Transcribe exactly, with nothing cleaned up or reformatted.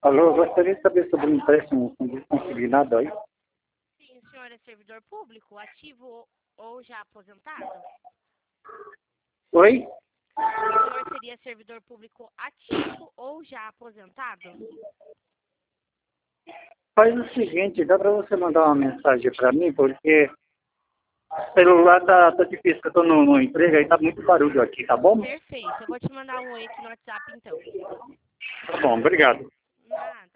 Alô, eu gostaria de saber sobre o empréstimo consignado aí. Sim, o senhor é servidor público, ativo ou já aposentado? Oi? O senhor seria servidor público ativo ou já aposentado? Faz o seguinte, dá para você mandar uma mensagem para mim, porque o celular tá, tá difícil, que eu tô no, no emprego, aí tá muito barulho aqui, tá bom? Perfeito, eu vou te mandar um oi aqui no WhatsApp então. Tá bom, obrigado. Nada.